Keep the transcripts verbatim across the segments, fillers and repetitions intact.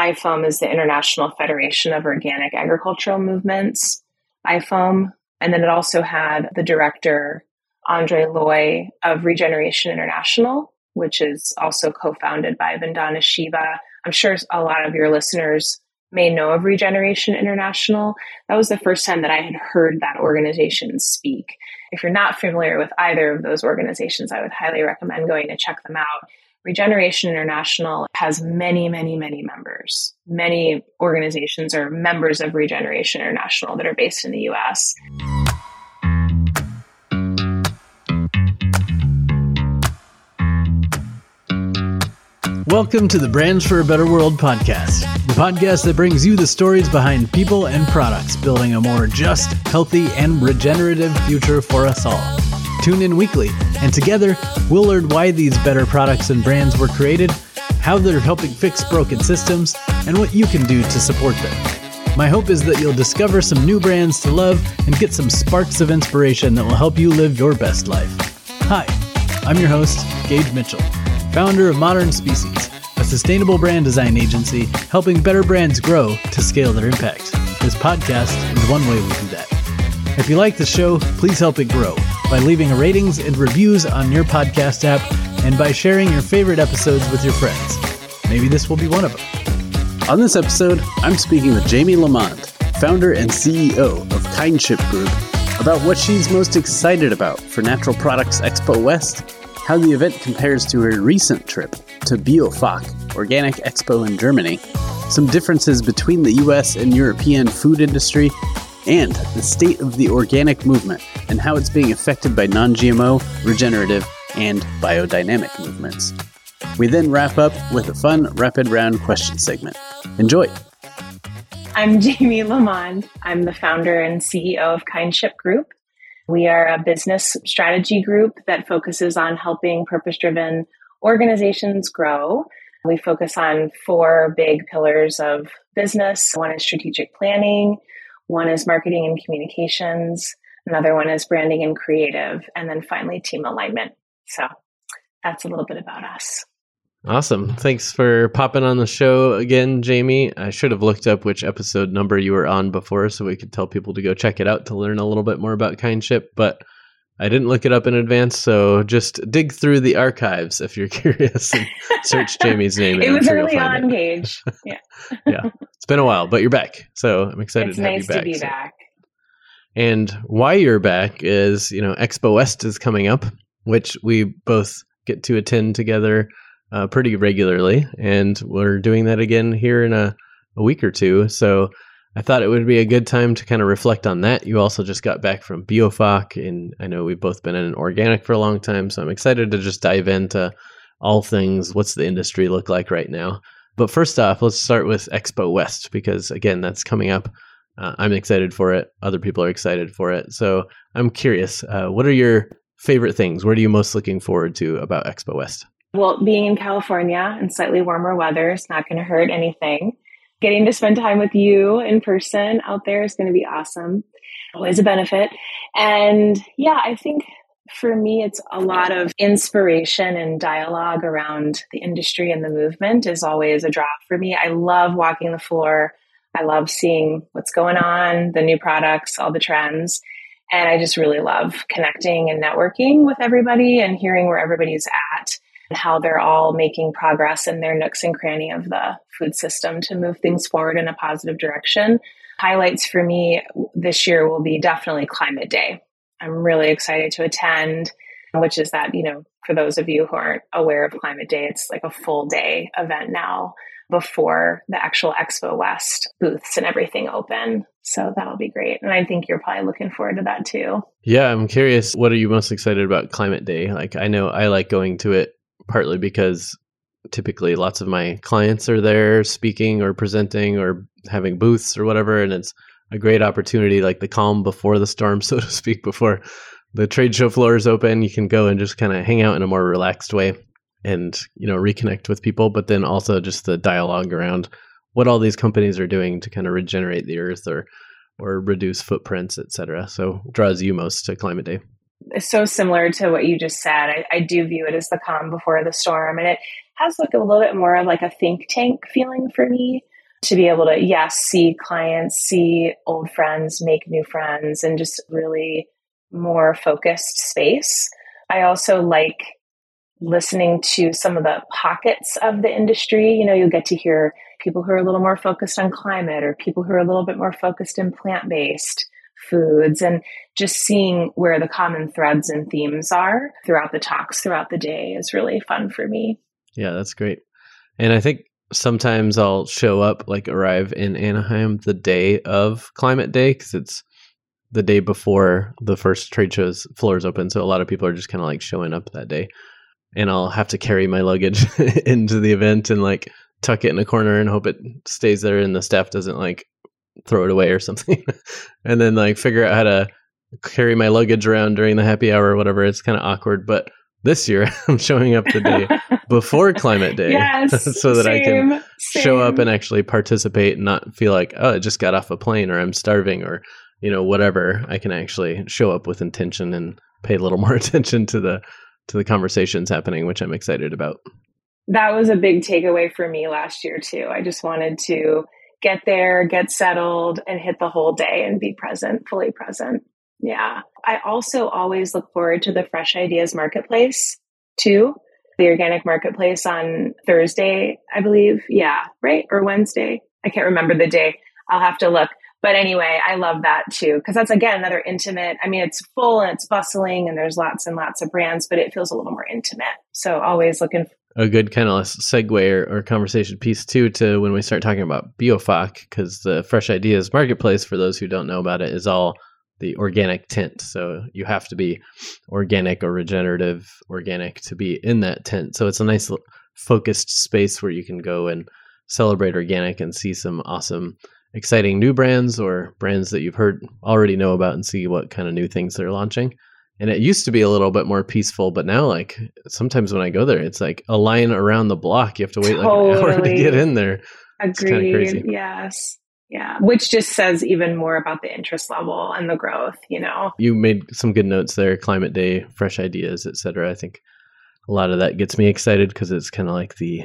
I F O M is the International Federation of Organic Agricultural Movements, I F O M. And then it also had the director, Andre Loy of Regeneration International, which is also co-founded by Vandana Shiva. I'm sure a lot of your listeners may know of Regeneration International. That was the first time that I had heard that organization speak. If you're not familiar with either of those organizations, I would highly recommend going to check them out. Regeneration International has many, many, many members. Many organizations are members of Regeneration International that are based in the U S. Welcome to the Brands for a Better World podcast, the podcast that brings you the stories behind people and products building a more just, healthy, and regenerative future for us all. Tune in weekly, and together we'll learn why these better products and brands were created, how they're helping fix broken systems, and what you can do to support them. My hope is that you'll discover some new brands to love and get some sparks of inspiration that will help you live your best life. Hi, I'm your host, Gage Mitchell, founder of Modern Species, a sustainable brand design agency helping better brands grow to scale their impact. This podcast is one way we do that. If you like the show, please help it grow by leaving ratings and reviews on your podcast app and by sharing your favorite episodes with your friends. Maybe this will be one of them. On this episode, I'm speaking with Jamie Lamond, founder and C E O of Kindship Group, about what she's most excited about for Natural Products Expo West, how the event compares to her recent trip to BioFach, Organic Expo in Germany, some differences between the U S and European food industry, and the state of the organic movement and how it's being affected by non-G M O, regenerative, and biodynamic movements. We then wrap up with a fun rapid round question segment. Enjoy! I'm Jamie Lamond. I'm the founder and C E O of Kindship Group. We are a business strategy group that focuses on helping purpose-driven organizations grow. We focus on four big pillars of business. One is strategic planning, one is marketing and communications, another one is branding and creative, and then finally team alignment. So that's a little bit about us. Awesome. Thanks for popping on the show again, Jamie. I should have looked up which episode number you were on before so we could tell people to go check it out to learn a little bit more about Kindship, but I didn't look it up in advance, so just dig through the archives if you're curious and search Jamie's name. It was sure early on, it. Gage. Yeah. Yeah. It's been a while, but you're back. So I'm excited it's to have nice you back. to be so. back. And why you're back is, you know, Expo West is coming up, which we both get to attend together uh, pretty regularly. And we're doing that again here in a, a week or two. So I thought it would be a good time to kind of reflect on that. You also just got back from BioFach, and I know we've both been in organic for a long time, so I'm excited to just dive into all things. What's the industry look like right now? But first off, let's start with Expo West, because again, that's coming up. Uh, I'm excited for it. Other people are excited for it. So I'm curious, uh, what are your favorite things? What are you most looking forward to about Expo West? Well, being in California and slightly warmer weather is not going to hurt anything. Getting to spend time with you in person out there is going to be awesome. Always a benefit. And yeah, I think for me, it's a lot of inspiration and dialogue around the industry and the movement is always a draw for me. I love walking the floor. I love seeing what's going on, the new products, all the trends. And I just really love connecting and networking with everybody and hearing where everybody's at and how they're all making progress in their nooks and cranny of the food system to move things forward in a positive direction. Highlights for me this year will be definitely Climate Day. I'm really excited to attend, which is that, you know, for those of you who aren't aware of Climate Day, it's like a full day event now before the actual Expo West booths and everything open. So that'll be great. And I think you're probably looking forward to that too. Yeah, I'm curious, what are you most excited about Climate Day? Like, I know I like going to it partly because typically lots of my clients are there speaking or presenting or having booths or whatever. And it's a great opportunity, like the calm before the storm, so to speak, before the trade show floor is open. You can go and just kind of hang out in a more relaxed way and, you know, reconnect with people, but then also just the dialogue around what all these companies are doing to kind of regenerate the earth or or reduce footprints, et cetera. So what draws you most to Climate Day? It's so similar to what you just said. I, I do view it as the calm before the storm, and it has like a little bit more of like a think tank feeling for me. to be able to, yes, see clients, see old friends, make new friends, and just really more focused space. I also like listening to some of the pockets of the industry. You know, you'll get to hear people who are a little more focused on climate or people who are a little bit more focused in plant-based foods, and just seeing where the common threads and themes are throughout the talks throughout the day is really fun for me. Yeah, that's great. And I think sometimes I'll show up, like arrive in Anaheim the day of Climate Day, because it's the day before the first trade show's floors open. So a lot of people are just kind of like showing up that day. And I'll have to carry my luggage into the event and like tuck it in a corner and hope it stays there and the staff doesn't like throw it away or something. And then like figure out how to carry my luggage around during the happy hour or whatever. It's kind of awkward. But this year I'm showing up the day before Climate Day yes, so that same, I can same. show up and actually participate and not feel like, oh, I just got off a plane or I'm starving or, you know, whatever. I can actually show up with intention and pay a little more attention to the to the conversations happening, which I'm excited about. That was a big takeaway for me last year too. I just wanted to get there, get settled, and hit the whole day and be present, fully present. Yeah. I also always look forward to the Fresh Ideas Marketplace too. The organic marketplace on Thursday, I believe. Yeah. Right. Or Wednesday. I can't remember the day. I'll have to look. But anyway, I love that too, because that's, again, another intimate. I mean, it's full and it's bustling and there's lots and lots of brands, but it feels a little more intimate. So always looking. A good kind of segue or, or conversation piece too to when we start talking about BioFoc, because the Fresh Ideas Marketplace, for those who don't know about it, is all the organic tent. So you have to be organic or regenerative organic to be in that tent. So it's a nice focused space where you can go and celebrate organic and see some awesome exciting new brands or brands that you've heard already know about and see what kind of new things they're launching. And it used to be a little bit more peaceful, but now like sometimes when I go there, it's like a line around the block. You have to wait totally. like an hour to get in there. Agreed. Crazy. Yes. Yeah. Which just says even more about the interest level and the growth, you know. You made some good notes there, Climate Day, Fresh Ideas, et cetera. I think a lot of that gets me excited because it's kind of like the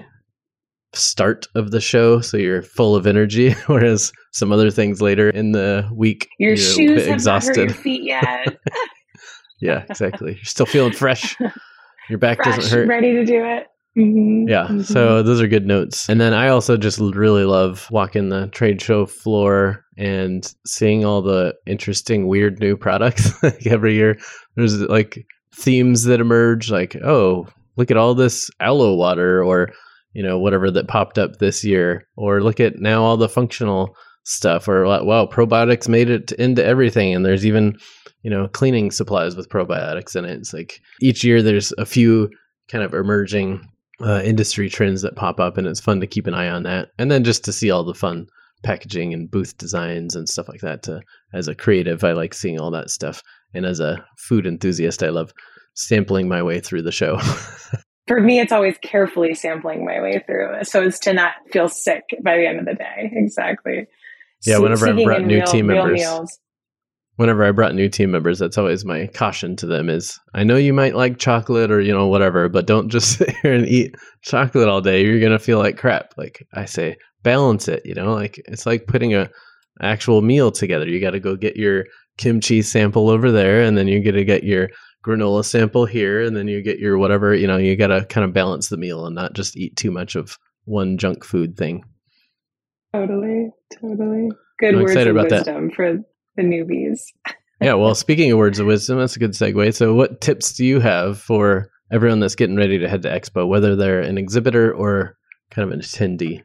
start of the show, so you're full of energy, whereas some other things later in the week your shoes have exhausted. Not hurt your feet yet. Yeah, exactly. You're still feeling fresh. Your back fresh, doesn't hurt. Ready to do it. Mm-hmm. Yeah, mm-hmm. So those are good notes. And then I also just really love walking the trade show floor and seeing all the interesting, weird new products. Like every year, there's like themes that emerge. Like, oh, look at all this aloe water, or you know, whatever that popped up this year, or look at now all the functional stuff, or wow, probiotics made it into everything. And there's even, you know, cleaning supplies with probiotics in it. It's like each year there's a few kind of emerging uh, industry trends that pop up, and it's fun to keep an eye on that. And then just to see all the fun packaging and booth designs and stuff like that. To, as a creative, I like seeing all that stuff. And as a food enthusiast, I love sampling my way through the show. For me, it's always carefully sampling my way through it so as to not feel sick by the end of the day. Exactly. Yeah, whenever I brought new real, team members, meals. whenever I brought new team members, that's always my caution to them is, I know you might like chocolate or, you know, whatever, but don't just sit here and eat chocolate all day. You're going to feel like crap. Like I say, balance it, you know, like it's like putting a actual meal together. You got to go get your kimchi sample over there, and then you got to get your granola sample here, and then you get your whatever, you know, you got to kind of balance the meal and not just eat too much of one junk food thing. Totally, totally. Good I'm words excited of about wisdom that. for the newbies. Yeah, well, speaking of words of wisdom, that's a good segue. So what tips do you have for everyone that's getting ready to head to Expo, whether they're an exhibitor or kind of an attendee?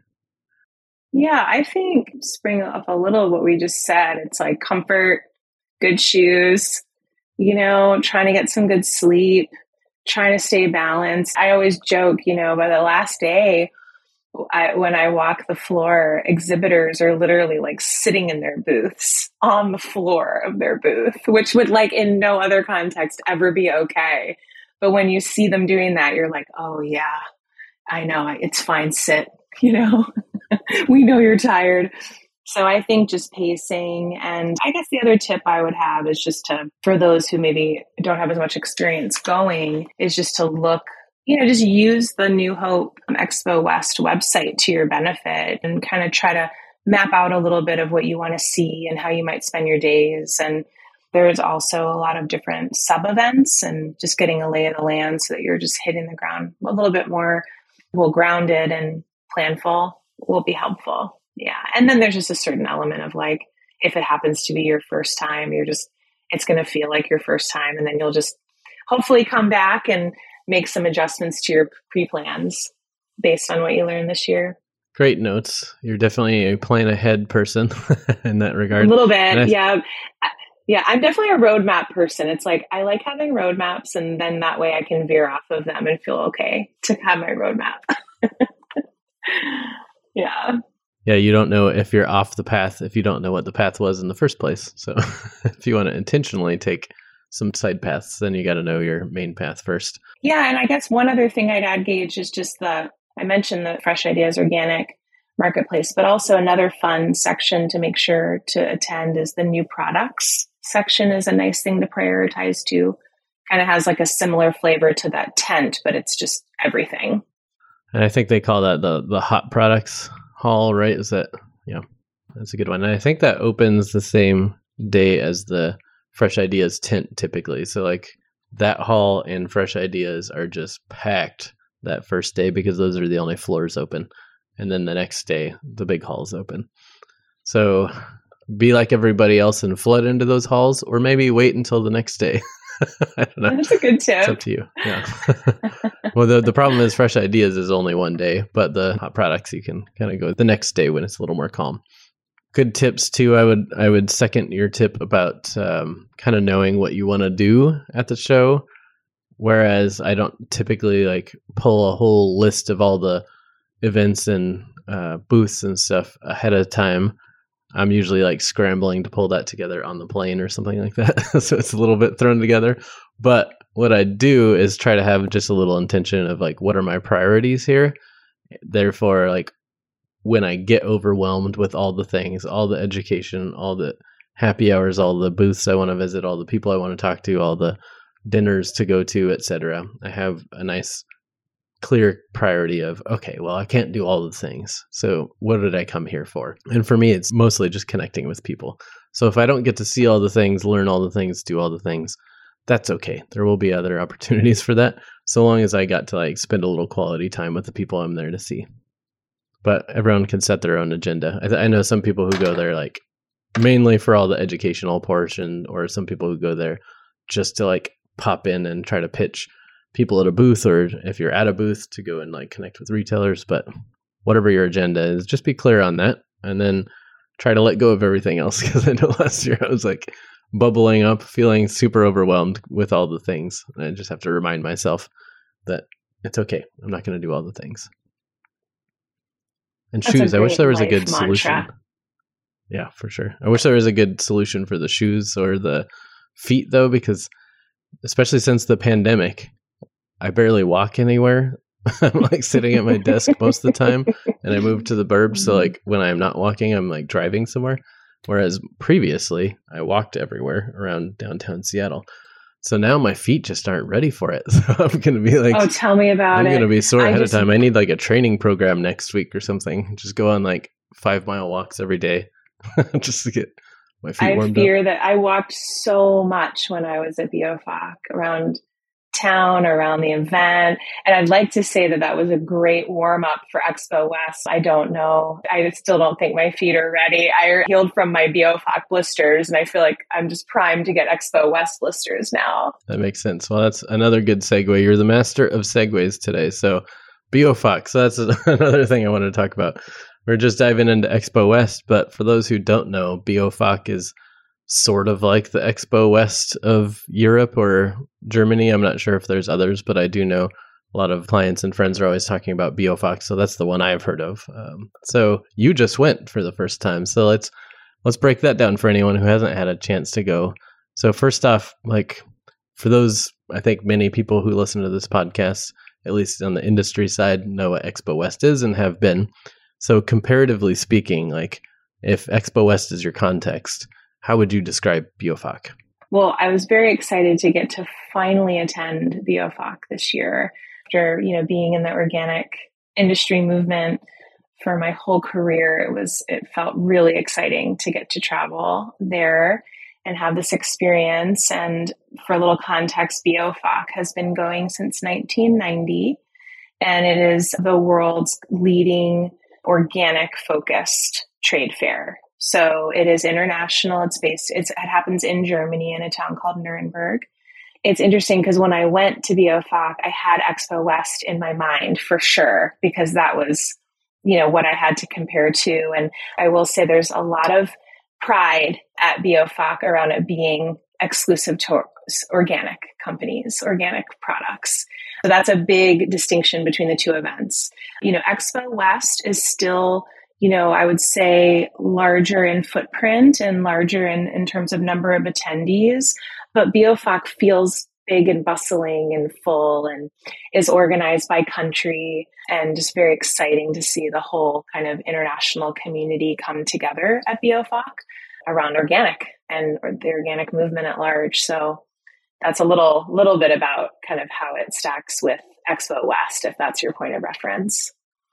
Yeah, I think just bring up a little of what we just said. It's like comfort, good shoes, you know, trying to get some good sleep, trying to stay balanced. I always joke, you know, by the last day, I, when I walk the floor, exhibitors are literally like sitting in their booths on the floor of their booth, which would like in no other context ever be okay. But when you see them doing that, you're like, oh yeah, I know, it's fine, sit, you know, we know you're tired. So I think just pacing. And I guess the other tip I would have is just to, for those who maybe don't have as much experience going, is just to look you know, just use the New Hope Expo West website to your benefit and kind of try to map out a little bit of what you want to see and how you might spend your days. And there's also a lot of different sub events and just getting a lay of the land so that you're just hitting the ground a little bit more well grounded and planful will be helpful. Yeah. And then there's just a certain element of like, if it happens to be your first time, you're just, it's going to feel like your first time. And then you'll just hopefully come back and make some adjustments to your pre-plans based on what you learned this year. Great notes. You're definitely a plan ahead person in that regard. A little bit. I, yeah. Yeah. I'm definitely a roadmap person. It's like, I like having roadmaps and then that way I can veer off of them and feel okay to have my roadmap. Yeah. Yeah. You don't know if you're off the path if you don't know what the path was in the first place. So if you want to intentionally take some side paths, then you got to know your main path first. Yeah. And I guess one other thing I'd add, Gage, is just the, I mentioned the Fresh Ideas Organic Marketplace, but also another fun section to make sure to attend is the new products section is a nice thing to prioritize too. Kind of has like a similar flavor to that tent, but it's just everything. And I think they call that the the hot products hall, right? Is that, yeah, that's a good one. And I think that opens the same day as the Fresh Ideas tent typically. So like that hall and Fresh Ideas are just packed that first day because those are the only floors open. And then the next day, the big hall's open. So be like everybody else and flood into those halls, or maybe wait until the next day. I don't know. That's a good tip. It's up to you. Yeah. Well, the, the problem is Fresh Ideas is only one day, but the hot products, you can kind of go the next day when it's a little more calm. Good tips too. I would, I would second your tip about um, kind of knowing what you want to do at the show. Whereas I don't typically like pull a whole list of all the events and uh, booths and stuff ahead of time. I'm usually like scrambling to pull that together on the plane or something like that. So it's a little bit thrown together. But what I do is try to have just a little intention of like, what are my priorities here? Therefore, like when I get overwhelmed with all the things, all the education, all the happy hours, all the booths I want to visit, all the people I want to talk to, all the dinners to go to, et cetera, I have a nice clear priority of, okay, well, I can't do all the things. So what did I come here for? And for me, it's mostly just connecting with people. So if I don't get to see all the things, learn all the things, do all the things, that's okay. There will be other opportunities for that. So long as I got to like spend a little quality time with the people I'm there to see. But everyone can set their own agenda. I, th- I know some people who go there like mainly for all the educational portion, or some people who go there just to like pop in and try to pitch people at a booth, or if you're at a booth to go and like connect with retailers. But whatever your agenda is, just be clear on that and then try to let go of everything else. Because I know last year I was like bubbling up, feeling super overwhelmed with all the things. And I just have to remind myself that it's okay. I'm not going to do all the things. And That's shoes, I wish there was a good mantra. solution. Yeah, for sure. I wish there was a good solution for the shoes or the feet though, because especially since the pandemic, I barely walk anywhere. I'm like sitting at my desk most of the time, and I moved to the burbs. So like when I'm not walking, I'm like driving somewhere. Whereas previously I walked everywhere around downtown Seattle. So now my feet just aren't ready for it. So I'm going to be like, oh, tell me about I'm it. going to be sore I ahead just, of time. I need like a training program next week or something. Just go on like five mile walks every day just to get my feet I warmed fear up. that I walked so much when I was at B O F O C around town, around the event. And I'd like to say that that was a great warm up for Expo West. I don't know. I still don't think my feet are ready. I healed from my B O F O C blisters, and I feel like I'm just primed to get Expo West blisters now. That makes sense. Well, that's another good segue. You're the master of segues today. So B O F O C. So that's another thing I wanted to talk about. We're just diving into Expo West, but for those who don't know, B O F O C is sort of like the Expo West of Europe or Germany. I'm not sure if there's others, but I do know a lot of clients and friends are always talking about B O F O C. So that's the one I've heard of. Um, so you just went for the first time. So let's let's break that down for anyone who hasn't had a chance to go. So first off, like for those, I think many people who listen to this podcast, at least on the industry side, know what Expo West is and have been. So comparatively speaking, like if Expo West is your context, how would you describe B O F O C? Well, I was very excited to get to finally attend B O F O C this year. After, you know, being in the organic industry movement for my whole career, it was, it felt really exciting to get to travel there and have this experience. And for a little context, B O F O C has been going since nineteen ninety, and it is the world's leading organic focused trade fair. So it is international. It's based, it's, it happens in Germany in a town called Nuremberg. It's interesting because when I went to B O F O C, I had Expo West in my mind for sure, because that was, you know, what I had to compare to. And I will say there's a lot of pride at B O F O C around it being exclusive to organic companies, organic products. So that's a big distinction between the two events. You know, Expo West is still, you know, I would say larger in footprint and larger in, in terms of number of attendees, but B O F O C feels big and bustling and full and is organized by country, and just very exciting to see the whole kind of international community come together at B O F O C around organic and the organic movement at large. So that's a little, little bit about kind of how it stacks with Expo West, if that's your point of reference.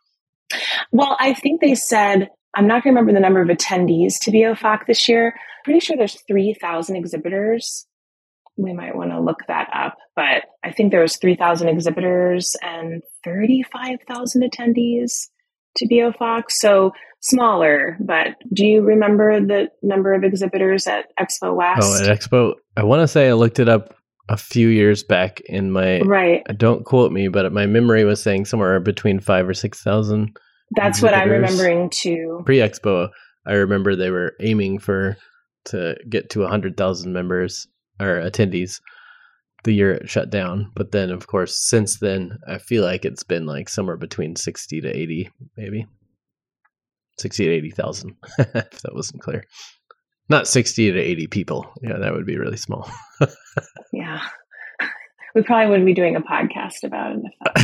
Well, I think they said, I'm not going to remember the number of attendees to B O F O C this year. Pretty sure there's three thousand exhibitors. We might want to look that up, but I think there was three thousand exhibitors and thirty-five thousand attendees to B O F O C. So smaller, but do you remember the number of exhibitors at Expo West? Oh, at Expo, I want to say I looked it up a few years back in my, right. Don't quote me, but my memory was saying somewhere between five or six thousand. That's what I'm remembering too. Pre-Expo, I remember they were aiming for to get to one hundred thousand members or attendees the year it shut down. But then, of course, since then, I feel like it's been like somewhere between sixty to eighty, maybe. sixty to eighty thousand, if that wasn't clear. Not sixty to eighty people. Yeah, that would be really small. Yeah. We probably wouldn't be doing a podcast about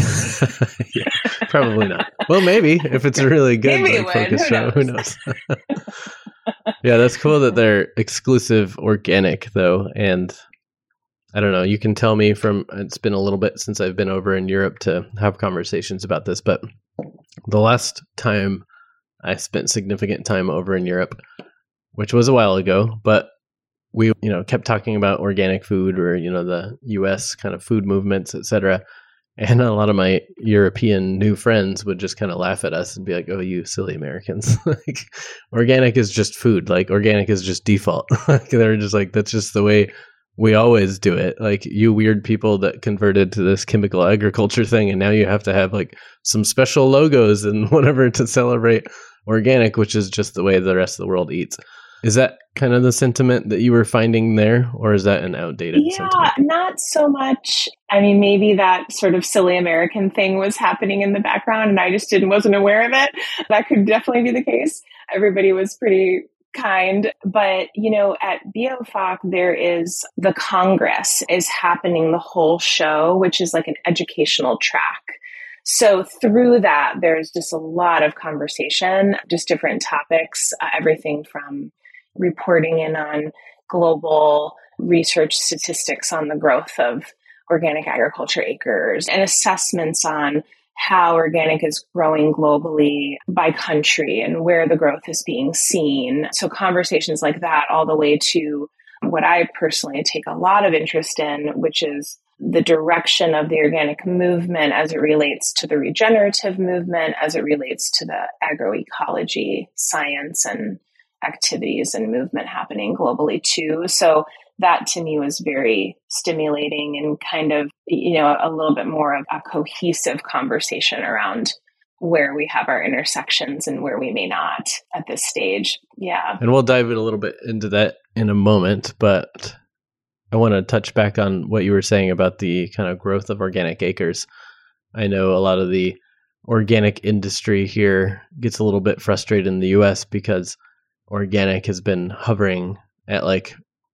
it. Yeah, probably not. Well, maybe if it's a really good maybe like, focus show. Who knows? Yeah, that's cool that they're exclusive organic, though. And I don't know, you can tell me from, it's been a little bit since I've been over in Europe to have conversations about this, but the last time I spent significant time over in Europe, which was a while ago, but we, you know, kept talking about organic food or, you know, the U S kind of food movements, et cetera. And a lot of my European new friends would just kind of laugh at us and be like, oh, you silly Americans. Like, organic is just food. Like, organic is just default. Like, they're just like, that's just the way we always do it. Like, you weird people that converted to this chemical agriculture thing, and now you have to have like some special logos and whatever to celebrate organic, which is just the way the rest of the world eats. Is that kind of the sentiment that you were finding there, or is that an outdated yeah, sentiment? Yeah, not so much. I mean, maybe that sort of silly American thing was happening in the background and I just didn't, wasn't aware of it. That could definitely be the case. Everybody was pretty kind. But, you know, at B O F O C, there is the Congress is happening the whole show, which is like an educational track. So through that, there's just a lot of conversation, just different topics, uh, everything from reporting in on global research statistics on the growth of organic agriculture acres and assessments on how organic is growing globally by country and where the growth is being seen. So conversations like that, all the way to what I personally take a lot of interest in, which is the direction of the organic movement as it relates to the regenerative movement, as it relates to the agroecology science and activities and movement happening globally too. So that to me was very stimulating and kind of, you know, a little bit more of a cohesive conversation around where we have our intersections and where we may not at this stage. Yeah. And we'll dive in a little bit into that in a moment, but I want to touch back on what you were saying about the kind of growth of organic acres. I know a lot of the organic industry here gets a little bit frustrated in the U S because organic has been hovering at like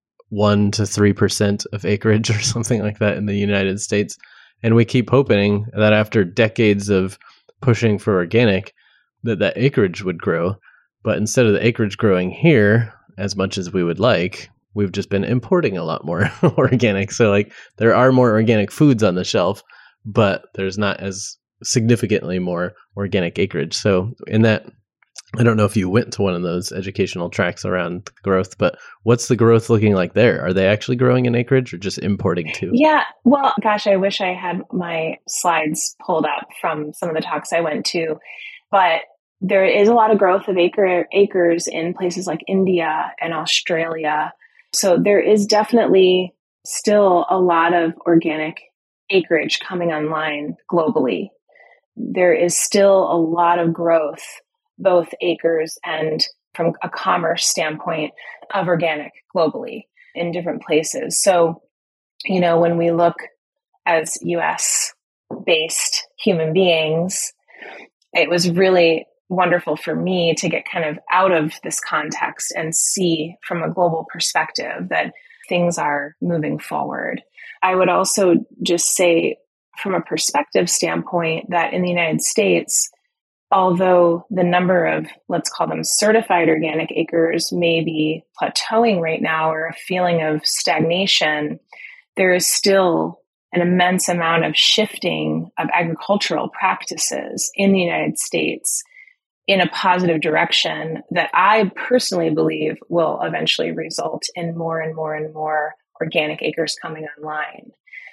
one to three percent of acreage or something like that in the United States. And we keep hoping that after decades of pushing for organic, that that acreage would grow. But instead of the acreage growing here as much as we would like, we've just been importing a lot more organic. So like there are more organic foods on the shelf, but there's not as significantly more organic acreage. So in that, I don't know if you went to one of those educational tracks around growth, but what's the growth looking like there? Are they actually growing in acreage or just importing too? Yeah, well, gosh, I wish I had my slides pulled up from some of the talks I went to, but there is a lot of growth of acre acres in places like India and Australia. So there is definitely still a lot of organic acreage coming online globally. There is still a lot of growth, both acres and from a commerce standpoint of organic globally in different places. So, you know, when we look as U S based human beings, it was really wonderful for me to get kind of out of this context and see from a global perspective that things are moving forward. I would also just say from a perspective standpoint that in the United States, although the number of, let's call them certified organic acres may be plateauing right now or a feeling of stagnation, there is still an immense amount of shifting of agricultural practices in the United States in a positive direction that I personally believe will eventually result in more and more and more organic acres coming online.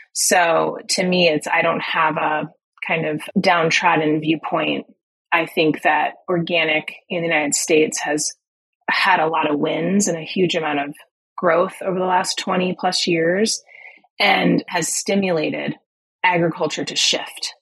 So to me, it's, I don't have a kind of downtrodden viewpoint. I think that organic in the United States has had a lot of wins and a huge amount of growth over the last twenty plus years and has stimulated agriculture to shift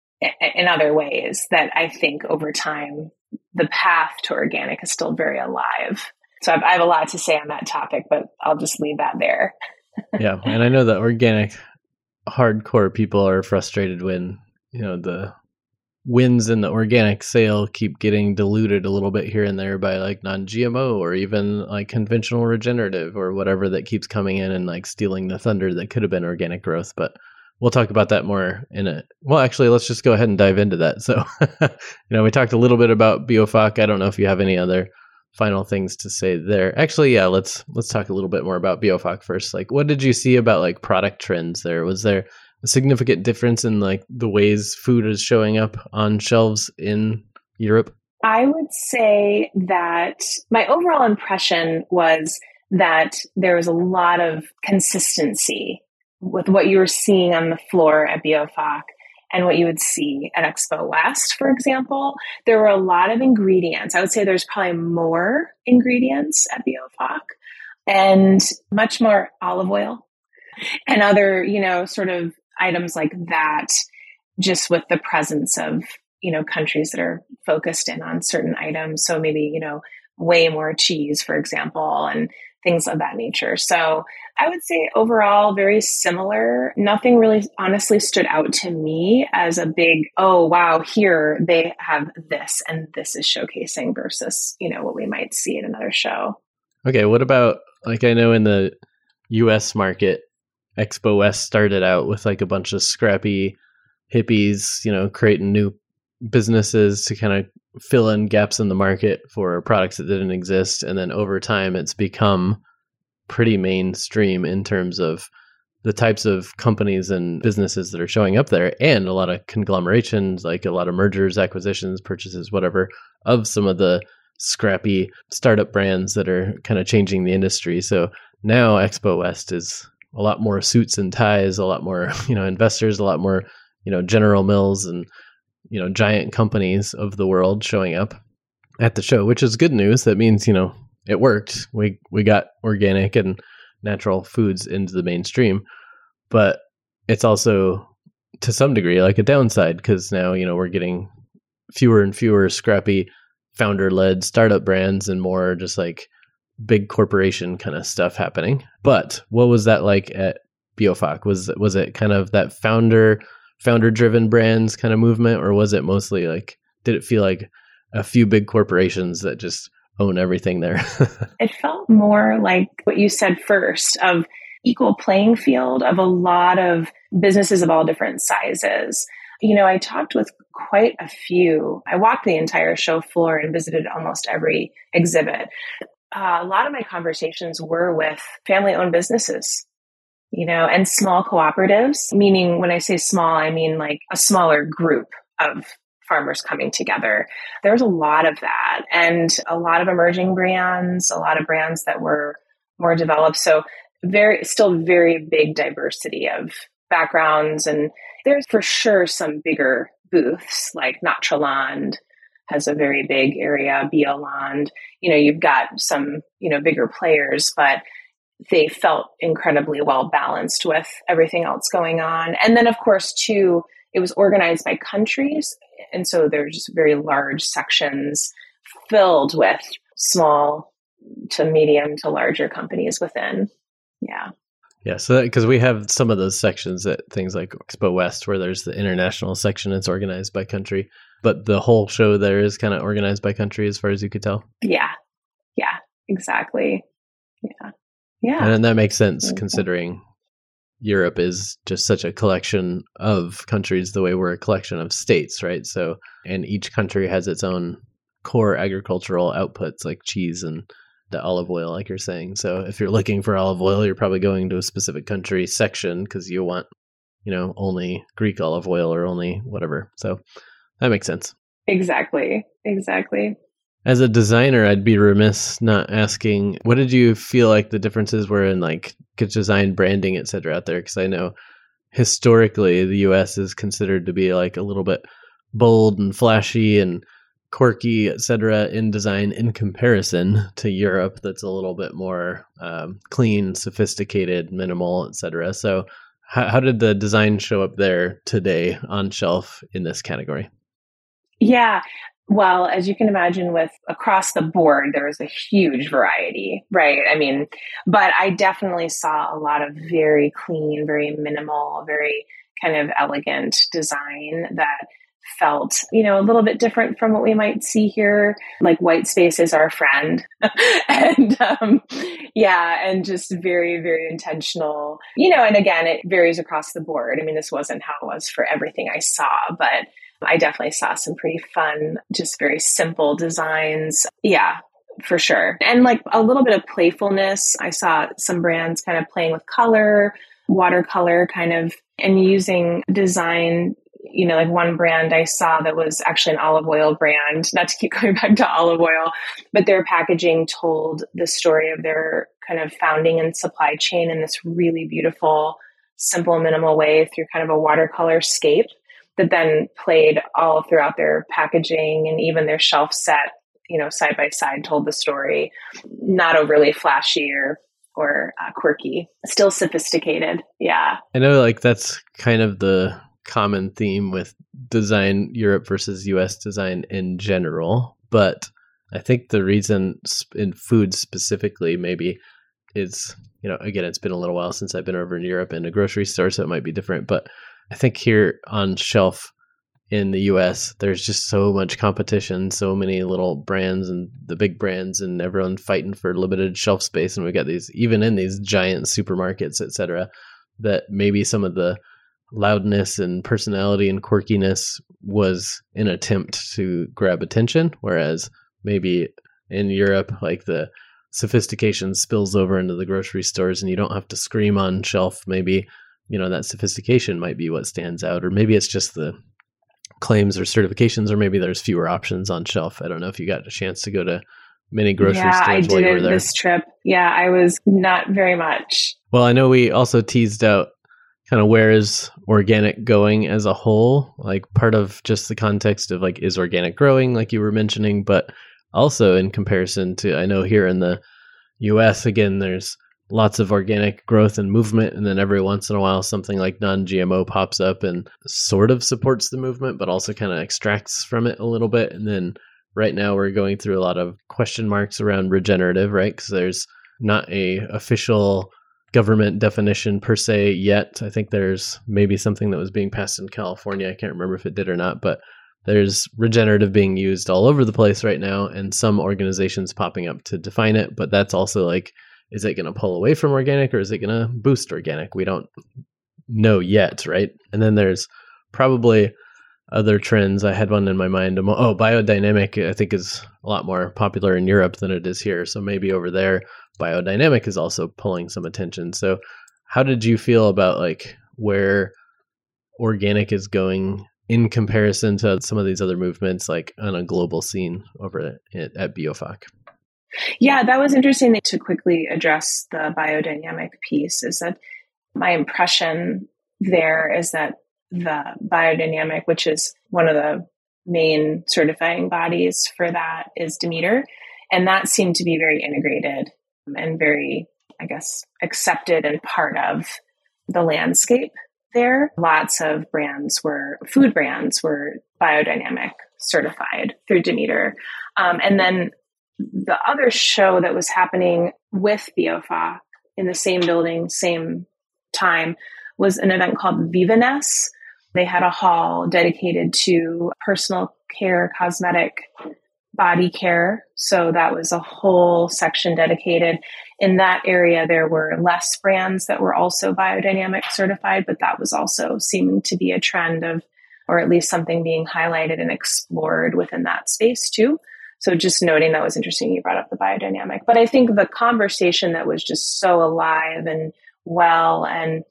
in other ways that I think over time, the path to organic is still very alive. So I've, I have a lot to say on that topic, but I'll just leave that there. Yeah. And I know that organic hardcore people are frustrated when, you know, the wins in the organic sale keep getting diluted a little bit here and there by like non-G M O or even like conventional regenerative or whatever that keeps coming in and like stealing the thunder that could have been organic growth. But we'll talk about that more in a, well, actually, let's just go ahead and dive into that. So, you know, we talked a little bit about Biophok. I don't know if you have any other final things to say there. Actually, yeah, let's, let's talk a little bit more about Biophok first. Like, what did you see about like product trends there? Was there a significant difference in like the ways food is showing up on shelves in Europe? I would say that my overall impression was that there was a lot of consistency with what you were seeing on the floor at Biophok and what you would see at Expo West, for example. There were a lot of ingredients. I would say there's probably more ingredients at Biophok and much more olive oil and other, you know, sort of items like that, just with the presence of, you know, countries that are focused in on certain items. So maybe, you know, way more cheese, for example, and things of that nature. So I would say overall very similar. Nothing really honestly stood out to me as a big, oh, wow, here they have this and this is showcasing versus, you know, what we might see at another show. Okay. What about, like, I know in the U S market, Expo West started out with like a bunch of scrappy hippies, you know, creating new businesses to kind of fill in gaps in the market for products that didn't exist. And then over time, it's become pretty mainstream in terms of the types of companies and businesses that are showing up there, and a lot of conglomerations, like a lot of mergers, acquisitions, purchases, whatever, of some of the scrappy startup brands that are kind of changing the industry. So now Expo West is a lot more suits and ties, a lot more, you know, investors, a lot more, you know, General Mills and, you know, giant companies of the world showing up at the show, which is good news. That means, you know, it worked. We, we got organic and natural foods into the mainstream, but it's also to some degree like a downside because now, you know, we're getting fewer and fewer scrappy founder led startup brands and more just like big corporation kind of stuff happening. But what was that like at Biophok? Was was it kind of that founder founder driven brands kind of movement, or was it mostly like, did it feel like a few big corporations that just own everything there? It felt more like what you said first, of equal playing field of a lot of businesses of all different sizes. You know, I talked with quite a few. I walked the entire show floor and visited almost every exhibit. Uh, a lot of my conversations were with family-owned businesses you know, and small cooperatives, meaning when I say small, I mean like a smaller group of farmers coming together. There's a lot of that, and a lot of emerging brands, a lot of brands that were more developed. So very, still very big diversity of backgrounds. And there's for sure some bigger booths, like Natraland has a very big area, Bioland. You know, you've got some, you know, bigger players, but they felt incredibly well balanced with everything else going on. And then, of course, too, it was organized by countries. And so there's very large sections filled with small to medium to larger companies within. Yeah. Yeah. So because we have some of those sections at things like Expo West, where there's the international section, it's organized by country, but the whole show there is kind of organized by country as far as you could tell. Yeah. Yeah, exactly. Yeah. Yeah. And that makes sense mm-hmm. considering Europe is just such a collection of countries the way we're a collection of states, right? So, and each country has its own core agricultural outputs like cheese and the olive oil, like you're saying. So if you're looking for olive oil, you're probably going to a specific country section because you want, you know, only Greek olive oil or only whatever. So that makes sense. Exactly. Exactly. As a designer, I'd be remiss not asking, what did you feel like the differences were in like design, branding, et cetera out there? Because I know historically the U S is considered to be like a little bit bold and flashy and quirky, et cetera, in design in comparison to Europe that's a little bit more um, clean, sophisticated, minimal, et cetera. So how, how did the design show up there today on shelf in this category? Yeah. Well, as you can imagine, with across the board, there was a huge variety, right? I mean, but I definitely saw a lot of very clean, very minimal, very kind of elegant design that felt, you know, a little bit different from what we might see here. Like white space is our friend. and um, yeah, and just very, very intentional, you know, and again, it varies across the board. I mean, this wasn't how it was for everything I saw, but I definitely saw some pretty fun, just very simple designs. Yeah, for sure. And like a little bit of playfulness. I saw some brands kind of playing with color, watercolor kind of, and using design. You know, like one brand I saw that was actually an olive oil brand, not to keep going back to olive oil, but their packaging told the story of their kind of founding and supply chain in this really beautiful, simple, minimal way through kind of a watercolor scape that then played all throughout their packaging, and even their shelf set, you know, side by side told the story, not overly flashy or or uh, quirky, still sophisticated. Yeah. I know like that's kind of the common theme with design Europe versus U S design in general, but I think the reason in food specifically maybe is, you know, again, it's been a little while since I've been over in Europe in a grocery store, so it might be different, but I think here on shelf in the U S, there's just so much competition, so many little brands and the big brands and everyone fighting for limited shelf space. And we got these, even in these giant supermarkets, et cetera, that maybe some of the loudness and personality and quirkiness was an attempt to grab attention. Whereas maybe in Europe, like the sophistication spills over into the grocery stores and you don't have to scream on shelf. Maybe, you know, that sophistication might be what stands out, or maybe it's just the claims or certifications, or maybe there's fewer options on shelf. I don't know if you got a chance to go to many grocery yeah, stores I while you were did there. This trip. Yeah, I was not very much. Well, I know we also teased out kind of where is organic going as a whole, like part of just the context of like, is organic growing, like you were mentioning, but also in comparison to, I know here in the U S, again, there's lots of organic growth and movement. And then every once in a while, something like non-G M O pops up and sort of supports the movement, but also kind of extracts from it a little bit. And then right now we're going through a lot of question marks around regenerative, right? Because there's not a official government definition per se yet. I think there's maybe something that was being passed in California. I can't remember if it did or not, but there's regenerative being used all over the place right now, and some organizations popping up to define it. But that's also like, is it going to pull away from organic or is it going to boost organic? We don't know yet, right? And then there's probably other trends. I had one in my mind. Oh, biodynamic, I think, is a lot more popular in Europe than it is here. So maybe over there, biodynamic is also pulling some attention. So how did you feel about like where organic is going in comparison to some of these other movements, like on a global scene over at, at BioFoc? Yeah, that was interesting to quickly address the biodynamic piece. Is that my impression there is that the biodynamic, which is one of the main certifying bodies for that, is Demeter. And that seemed to be very integrated and very, I guess, accepted and part of the landscape there. Lots of brands were, food brands were biodynamic certified through Demeter. Um, and then the other show that was happening with BioFoc in the same building, same time, was an event called Vivaness. They had a hall dedicated to personal care, cosmetic, body care. So that was a whole section dedicated. In that area, there were less brands that were also biodynamic certified, but that was also seeming to be a trend of, or at least something being highlighted and explored within that space too. So just noting that was interesting. You brought up the biodynamic, but I think the conversation that was just so alive and well and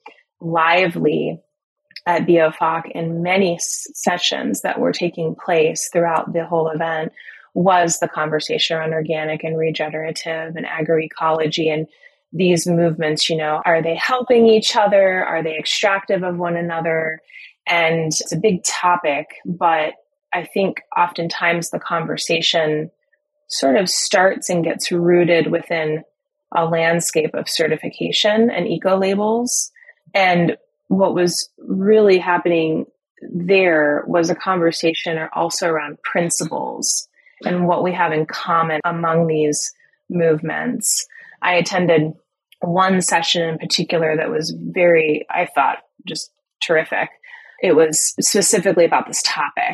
lively at BioFoc in many sessions that were taking place throughout the whole event was the conversation around organic and regenerative and agroecology and these movements. You know, are they helping each other? Are they extractive of one another? And it's a big topic, but I think oftentimes the conversation sort of starts and gets rooted within a landscape of certification and eco labels. And what was really happening there was a conversation also around principles and what we have in common among these movements. I attended one session in particular that was very, I thought, just terrific. It was specifically about this topic.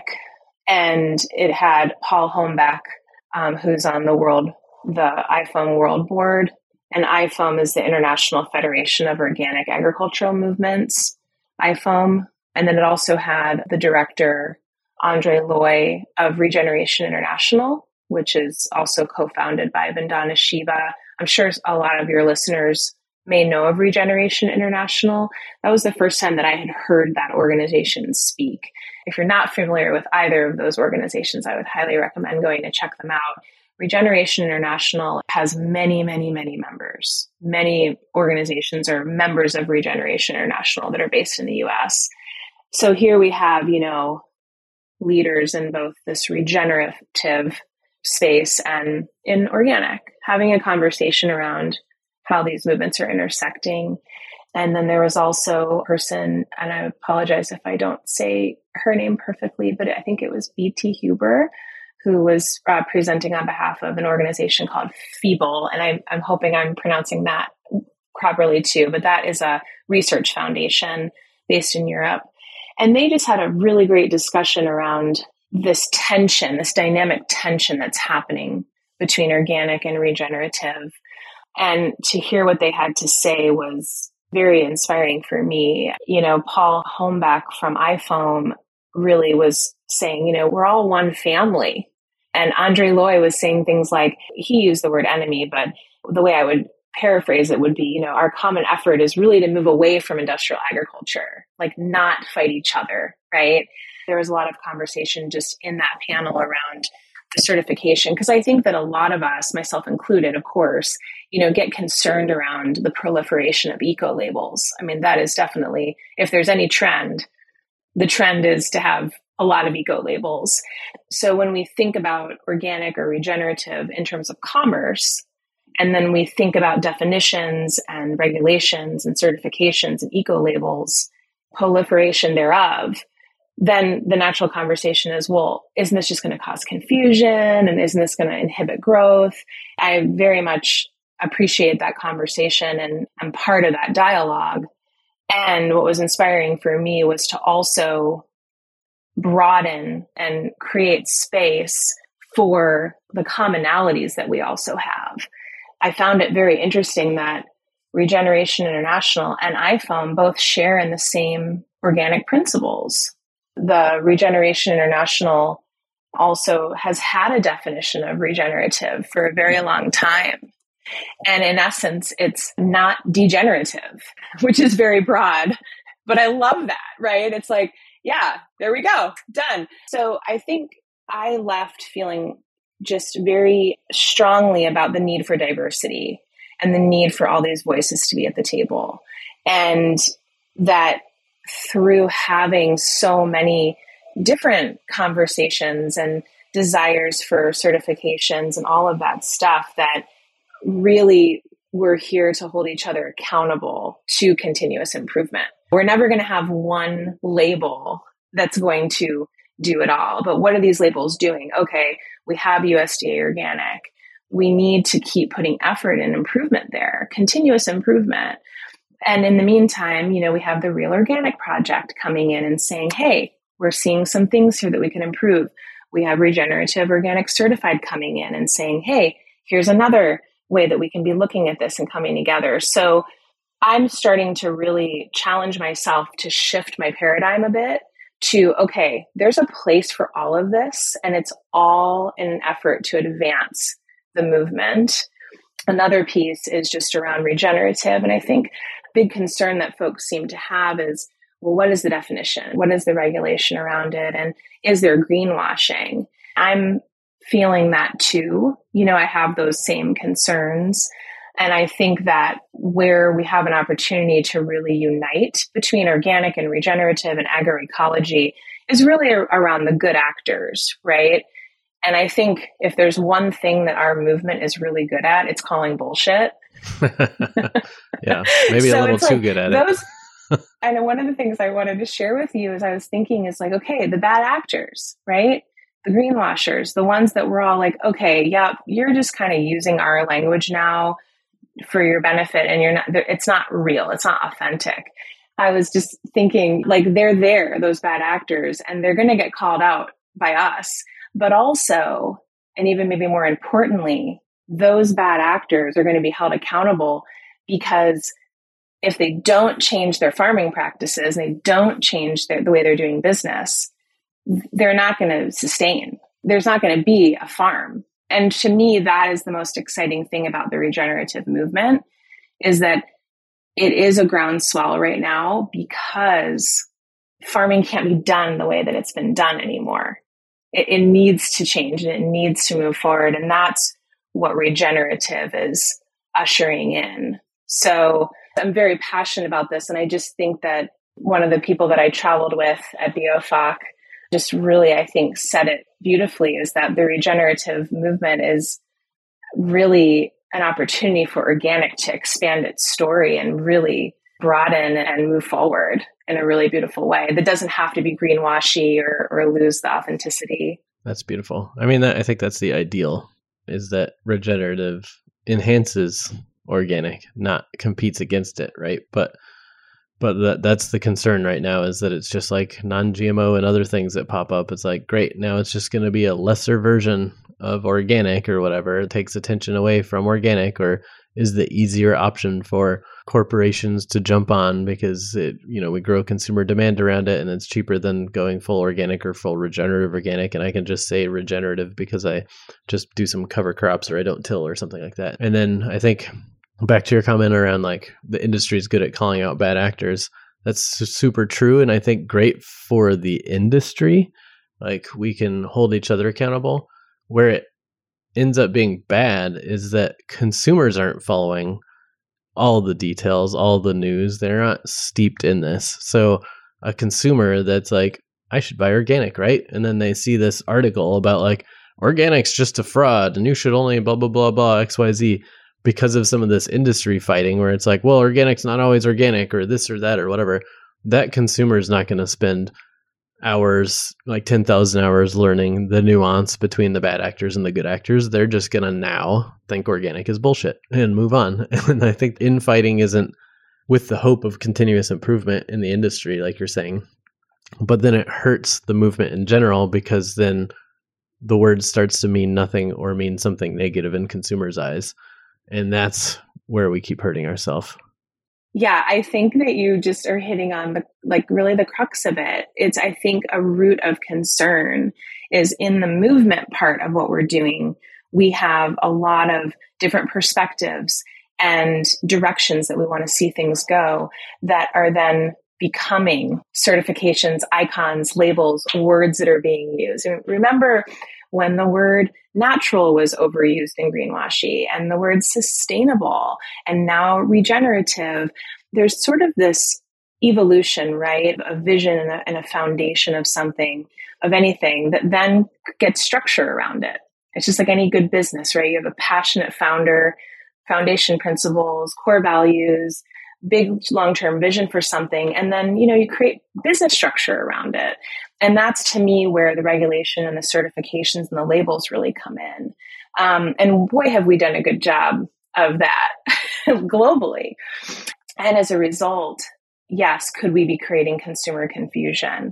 And it had Paul Holmbeck, um, who's on the world, the I F O M World Board. And I F O M is the International Federation of Organic Agricultural Movements, I F O M. And then it also had the director, Andre Loy, of Regeneration International, which is also co-founded by Vandana Shiva. I'm sure a lot of your listeners may know of Regeneration International. That was the first time that I had heard that organization speak. If you're not familiar with either of those organizations, I would highly recommend going to check them out. Regeneration International has many, many, many members. Many organizations are members of Regeneration International that are based in the U S. So here we have, you know, leaders in both this regenerative space and in organic, having a conversation around how these movements are intersecting. And then there was also a person, and I apologize if I don't say her name perfectly, but I think it was B T Huber, who was uh, presenting on behalf of an organization called FEEBLE. And I, I'm hoping I'm pronouncing that properly too, but that is a research foundation based in Europe. And they just had a really great discussion around this tension, this dynamic tension that's happening between organic and regenerative. And to hear what they had to say was very inspiring for me. You know, Paul Holmbeck from I F O M really was saying, you know, we're all one family. And Andre Loy was saying things like, he used the word enemy, but the way I would paraphrase it would be, you know, our common effort is really to move away from industrial agriculture, like not fight each other, right? There was a lot of conversation just in that panel around the certification, because I think that a lot of us, myself included, of course, you know, get concerned around the proliferation of eco labels. I mean, that is definitely, if there's any trend, the trend is to have a lot of eco labels. So when we think about organic or regenerative in terms of commerce, and then we think about definitions and regulations and certifications and eco labels, proliferation thereof, then the natural conversation is, well, isn't this just going to cause confusion? And isn't this going to inhibit growth? I very much appreciate that conversation and I'm part of that dialogue. And what was inspiring for me was to also broaden and create space for the commonalities that we also have. I found it very interesting that Regeneration International and I F O M both share in the same organic principles. The Regeneration International also has had a definition of regenerative for a very long time. And in essence, it's not degenerative, which is very broad, but I love that, right? It's like, yeah, there we go, done. So I think I left feeling just very strongly about the need for diversity and the need for all these voices to be at the table. And that through having so many different conversations and desires for certifications and all of that stuff, that really we're here to hold each other accountable to continuous improvement. We're never going to have one label that's going to do it all. But what are these labels doing? Okay, we have U S D A organic. We need to keep putting effort and improvement there, continuous improvement. And in the meantime, you know, we have the Real Organic Project coming in and saying, hey, we're seeing some things here that we can improve. We have Regenerative Organic Certified coming in and saying, hey, here's another way that we can be looking at this and coming together. So I'm starting to really challenge myself to shift my paradigm a bit to, okay, there's a place for all of this, and it's all in an effort to advance the movement. Another piece is just around regenerative. And I think a big concern that folks seem to have is, well, what is the definition? What is the regulation around it? And is there greenwashing? I'm feeling that too. You know, I have those same concerns. And I think that where we have an opportunity to really unite between organic and regenerative and agroecology is really around the good actors, right? And I think if there's one thing that our movement is really good at, it's calling bullshit. Yeah, maybe so a little too like good at those, it. And one of the things I wanted to share with you is I was thinking is like, okay, the bad actors, right? The greenwashers, the ones that we're all like, okay, yep, you're just kind of using our language now for your benefit, and you're not, it's not real. It's not authentic. I was just thinking like they're there, those bad actors, and they're going to get called out by us. But also, and even maybe more importantly, those bad actors are going to be held accountable, because if they don't change their farming practices and they don't change their, the way they're doing business, they're not going to sustain. There's not going to be a farm. And to me, that is the most exciting thing about the regenerative movement, is that it is a groundswell right now, because farming can't be done the way that it's been done anymore. It, it needs to change, and it needs to move forward. And that's what regenerative is ushering in. So I'm very passionate about this. And I just think that one of the people that I traveled with at B O F O C just really, I think, said it beautifully, is that the regenerative movement is really an opportunity for organic to expand its story and really broaden and move forward in a really beautiful way that doesn't have to be greenwashy or, or lose the authenticity. That's beautiful. I mean, that, I think that's the ideal, is that regenerative enhances organic, not competes against it, right? But But that that's the concern right now, is that it's just like non-G M O and other things that pop up. It's like, great, now it's just going to be a lesser version of organic or whatever. It takes attention away from organic, or is the easier option for corporations to jump on because it, you know, we grow consumer demand around it, and it's cheaper than going full organic or full regenerative organic. And I can just say regenerative because I just do some cover crops or I don't till or something like that. And then I think, back to your comment around like the industry is good at calling out bad actors. That's super true. And I think great for the industry. Like, we can hold each other accountable. Where it ends up being bad is that consumers aren't following all the details, all the news. They're not steeped in this. So a consumer that's like, I should buy organic, right? And then they see this article about like, organic's just a fraud and you should only blah, blah, blah, blah, X, Y, Z. Because of some of this industry fighting where it's like, well, organic's not always organic or this or that or whatever, that consumer is not going to spend hours, like ten thousand hours learning the nuance between the bad actors and the good actors. They're just going to now think organic is bullshit and move on. And I think infighting isn't with the hope of continuous improvement in the industry, like you're saying, but then it hurts the movement in general, because then the word starts to mean nothing or mean something negative in consumers' eyes. And that's where we keep hurting ourselves. Yeah, I think that you just are hitting on the, like, really the crux of it. It's, I think, a root of concern is in the movement part of what we're doing. We have a lot of different perspectives and directions that we want to see things go that are then becoming certifications, icons, labels, words that are being used. And remember when the word natural was overused in greenwashing and the word sustainable and now regenerative, there's sort of this evolution, right? A vision and a, and a foundation of something, of anything that then gets structure around it. It's just like any good business, right? You have a passionate founder, foundation principles, core values, big long-term vision for something. And then, you know, you create business structure around it. And that's to me where the regulation and the certifications and the labels really come in. Um, and boy, have we done a good job of that globally. And as a result, yes, could we be creating consumer confusion?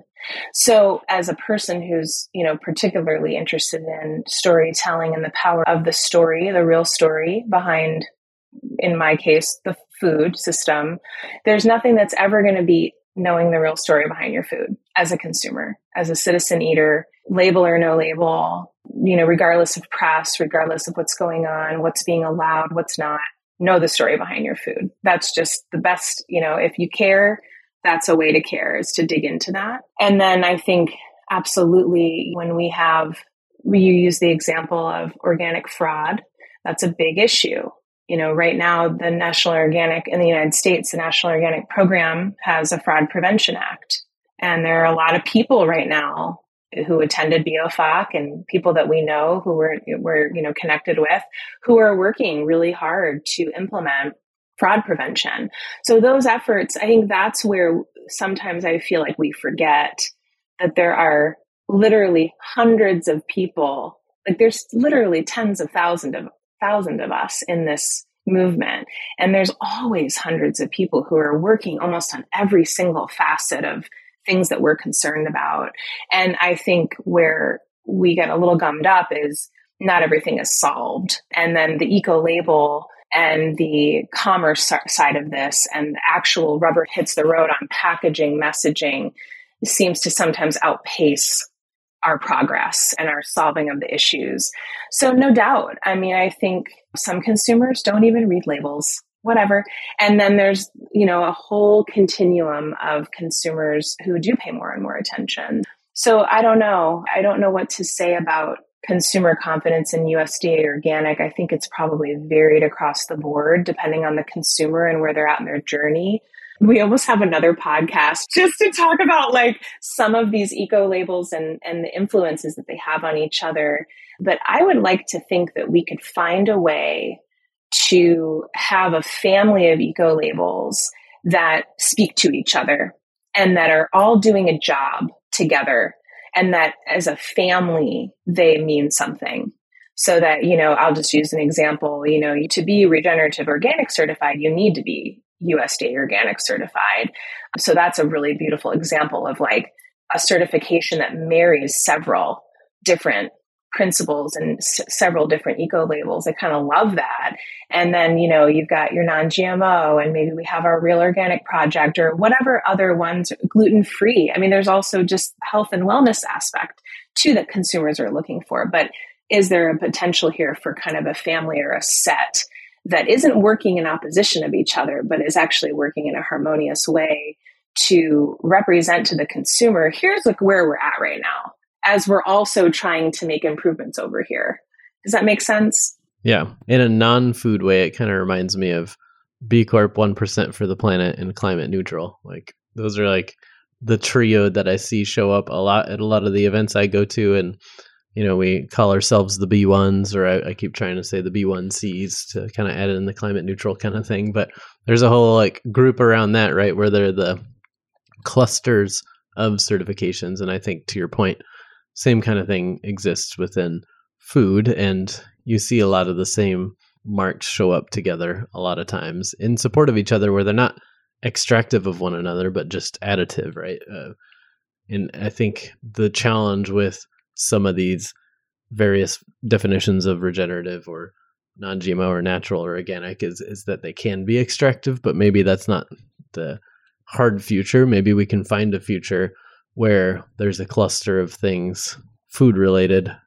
So as a person who's, you know, particularly interested in storytelling and the power of the story, the real story behind, in my case, the food system, there's nothing that's ever going to beat knowing the real story behind your food as a consumer, as a citizen eater, label or no label, you know, regardless of press, regardless of what's going on, what's being allowed, what's not, know the story behind your food. That's just the best, you know, if you care, that's a way to care, is to dig into that. And then I think absolutely when we have, we use the example of organic fraud, that's a big issue. You know, right now, the National Organic in the United States, the National Organic Program has a Fraud Prevention Act. And there are a lot of people right now who attended B O F A C and people that we know who we're, we're, you know, connected with, who are working really hard to implement fraud prevention. So those efforts, I think that's where sometimes I feel like we forget that there are literally hundreds of people, like there's literally tens of thousands of thousands of us in this movement. And there's always hundreds of people who are working almost on every single facet of things that we're concerned about. And I think where we get a little gummed up is not everything is solved. And then the eco label and the commerce side of this and the actual rubber hits the road on packaging, messaging seems to sometimes outpace our progress and our solving of the issues. So no doubt. I mean, I think some consumers don't even read labels, whatever. And then there's, you know, a whole continuum of consumers who do pay more and more attention. So I don't know. I don't know what to say about consumer confidence in U S D A organic. I think it's probably varied across the board, depending on the consumer and where they're at in their journey. We almost have another podcast just to talk about like some of these eco labels and, and the influences that they have on each other. But I would like to think that we could find a way to have a family of eco labels that speak to each other and that are all doing a job together, and that as a family, they mean something. So that, you know, I'll just use an example, you know, to be regenerative organic certified, you need to be U S D A organic certified. So that's a really beautiful example of like a certification that marries several different principles and s- several different eco labels. I kind of love that. And then, you know, you've got your non-G M O, and maybe we have our Real Organic Project or whatever other ones, gluten-free. I mean, there's also just health and wellness aspect too that consumers are looking for. But is there a potential here for kind of a family or a set that isn't working in opposition of each other, but is actually working in a harmonious way to represent to the consumer, here's like where we're at right now, as we're also trying to make improvements over here. Does that make sense? Yeah. In a non-food way, it kind of reminds me of B Corp, one percent for the planet, and climate neutral. Like those are like the trio that I see show up a lot at a lot of the events I go to. And, you know, we call ourselves the B ones, or I, I keep trying to say the B one Cs to kind of add in the climate neutral kind of thing. But there's a whole like group around that, right? Where they're the clusters of certifications. And I think to your point, same kind of thing exists within food, and you see a lot of the same marks show up together a lot of times in support of each other, where they're not extractive of one another, but just additive, right? Uh, and I think the challenge with some of these various definitions of regenerative or non-G M O or natural or organic is, is that they can be extractive, but maybe that's not the hard future. Maybe we can find a future where there's a cluster of things food related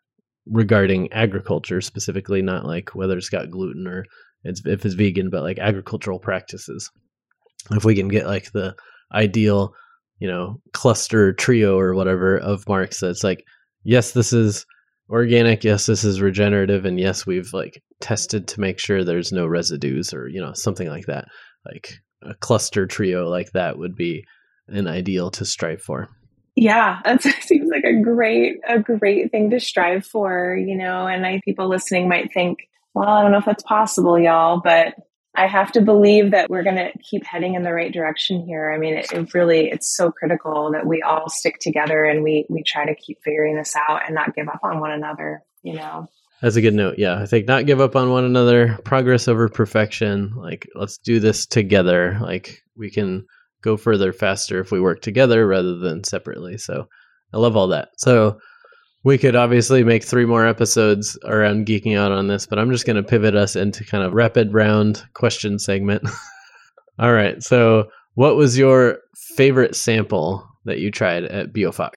regarding agriculture specifically, not like whether it's got gluten or it's, if it's vegan, but like agricultural practices. If we can get like the ideal, you know, cluster trio or whatever of marks that's like, yes, this is organic, yes, this is regenerative, and yes, we've like tested to make sure there's no residues or, you know, something like that. Like a cluster trio like that would be an ideal to strive for. Yeah, that seems like a great, a great thing to strive for, you know, and I, people listening might think, well, I don't know if that's possible, y'all, but I have to believe that we're going to keep heading in the right direction here. I mean, it, it really, it's so critical that we all stick together and we, we try to keep figuring this out and not give up on one another, you know? That's a good note. Yeah. I think not give up on one another, progress over perfection. Like, let's do this together. Like, we can go further faster if we work together rather than separately. So I love all that. So we could obviously make three more episodes around geeking out on this, but I'm just going to pivot us into kind of rapid round question segment. All right. So what was your favorite sample that you tried at BioFox?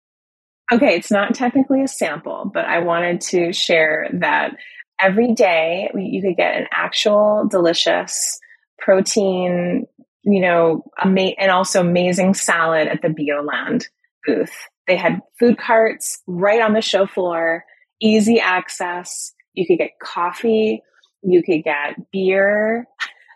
Okay. It's not technically a sample, but I wanted to share that every day you could get an actual delicious protein, you know, ama- and also amazing salad at the BioLand booth. They had food carts right on the show floor, easy access. You could get coffee, you could get beer,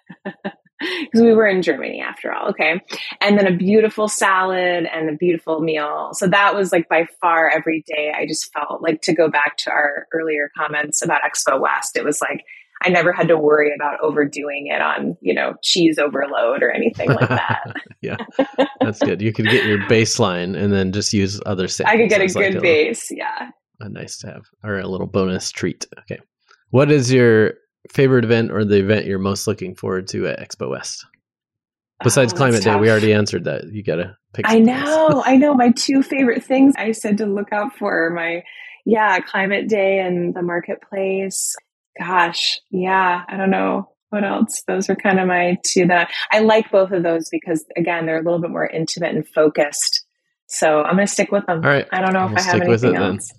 because we were in Germany after all, okay? And then a beautiful salad and a beautiful meal. So that was like by far every day. I just felt like, to go back to our earlier comments about Expo West, it was like I never had to worry about overdoing it on, you know, cheese overload or anything like that. Yeah, that's good. You could get your baseline and then just use other samples. I could get a so good like a base. Little, yeah. A nice to have, or a little bonus treat. Okay. What is your favorite event or the event you're most looking forward to at Expo West? Besides oh, Climate Day, tough. we already answered that. You got to pick I know. I know. My two favorite things I said to look out for my, yeah, Climate Day and the marketplace. Gosh, yeah, I don't know what else. Those are kind of my two that I like both of those because, again, they're a little bit more intimate and focused. So I'm going to stick with them. All right. I don't know we'll if I have anything it, else.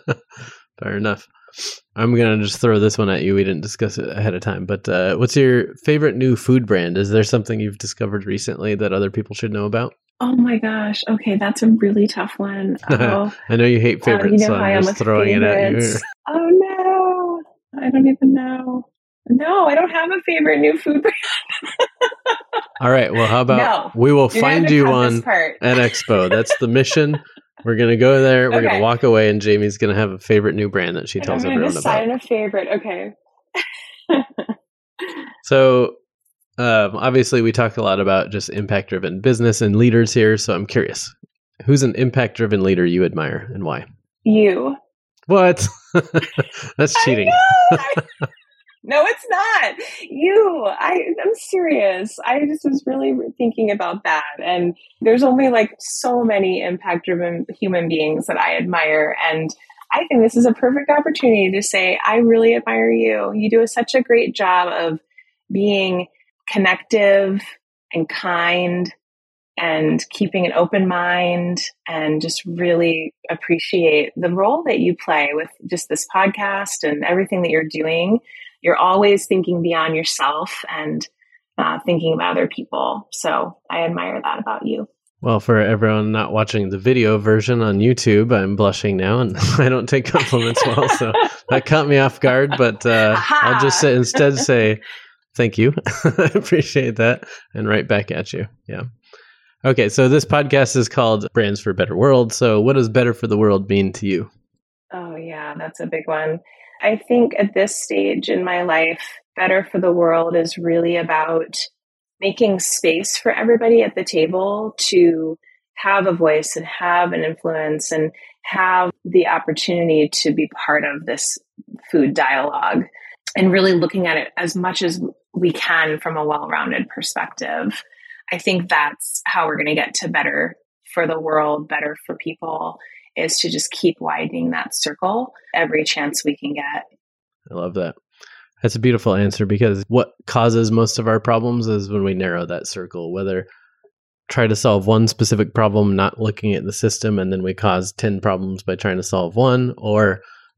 Fair enough. I'm going to just throw this one at you. We didn't discuss it ahead of time, but uh, what's your favorite new food brand? Is there something you've discovered recently that other people should know about? Oh my gosh. Okay, that's a really tough one. Oh, I know you hate favorites, uh, you know so I'm just throwing favorites. it at you. Oh no. I don't even know. No, I don't have a favorite new food brand. All right. Well, how about no, we will find you one at Expo. That's the mission. We're going to go there. We're okay. going to walk away, and Jamie's going to have a favorite new brand that she and tells I'm everyone decide about. On a favorite. Okay. So, um, obviously, we talk a lot about just impact-driven business and leaders here. So I'm curious, who's an impact-driven leader you admire and why? You. What? That's cheating. I I, no, it's not. You. I, I'm serious. I just was really thinking about that. And there's only like so many impact-driven human beings that I admire. And I think this is a perfect opportunity to say, I really admire you. You do such a great job of being connective and kind and keeping an open mind, and just really appreciate the role that you play with just this podcast and everything that you're doing. You're always thinking beyond yourself and uh, thinking about other people. So I admire that about you. Well, for everyone not watching the video version on YouTube, I'm blushing now, and I don't take compliments well, so that caught me off guard. But uh, I'll just say, instead say thank you. I appreciate that, and right back at you. Yeah. Okay, so this podcast is called Brands for a Better World. So what does better for the world mean to you? Oh, yeah, that's a big one. I think at this stage in my life, better for the world is really about making space for everybody at the table to have a voice and have an influence and have the opportunity to be part of this food dialogue, and really looking at it as much as we can from a well-rounded perspective. I think that's how we're going to get to better for the world, better for people, is to just keep widening that circle every chance we can get. I love that. That's a beautiful answer, because what causes most of our problems is when we narrow that circle, whether try to solve one specific problem, not looking at the system, and then we cause ten problems by trying to solve one, or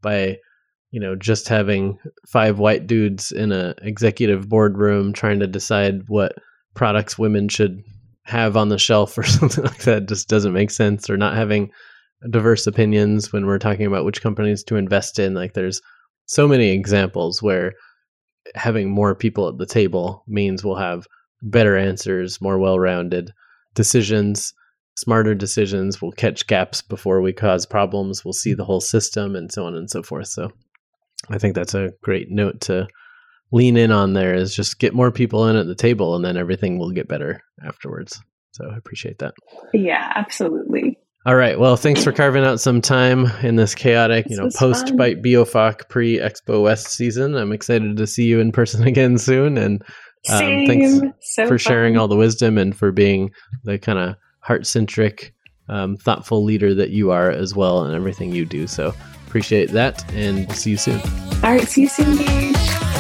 by, you know, just having five white dudes in a executive boardroom trying to decide what products women should have on the shelf or something like that just doesn't make sense, or not having diverse opinions when we're talking about which companies to invest in. Like there's so many examples where having more people at the table means we'll have better answers, more well-rounded decisions, smarter decisions. We'll catch gaps before we cause problems. We'll see the whole system and so on and so forth. So I think that's a great note to lean in on there, is just get more people in at the table and then everything will get better afterwards. So I appreciate that. Yeah, absolutely. All right. Well, thanks for carving out some time in this chaotic, This you know, was post fun. Byte BioFoc pre Expo West season. I'm excited to see you in person again soon. And um, Same. thanks So for sharing fun. all the wisdom and for being the kind of heart centric, um, thoughtful leader that you are as well in everything you do. So appreciate that, and we'll see you soon. All right. See you soon, Gage.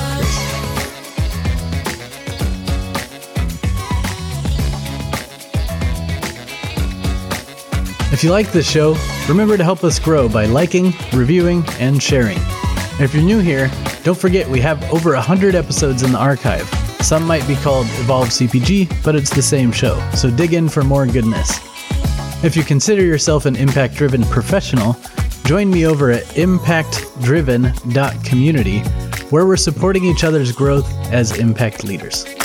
If you like this show, remember to help us grow by liking, reviewing, and sharing. And if you're new here, don't forget we have over one hundred episodes in the archive. Some might be called Evolve C P G, but it's the same show, so dig in for more goodness. If you consider yourself an impact-driven professional, join me over at impact driven dot community, where we're supporting each other's growth as impact leaders.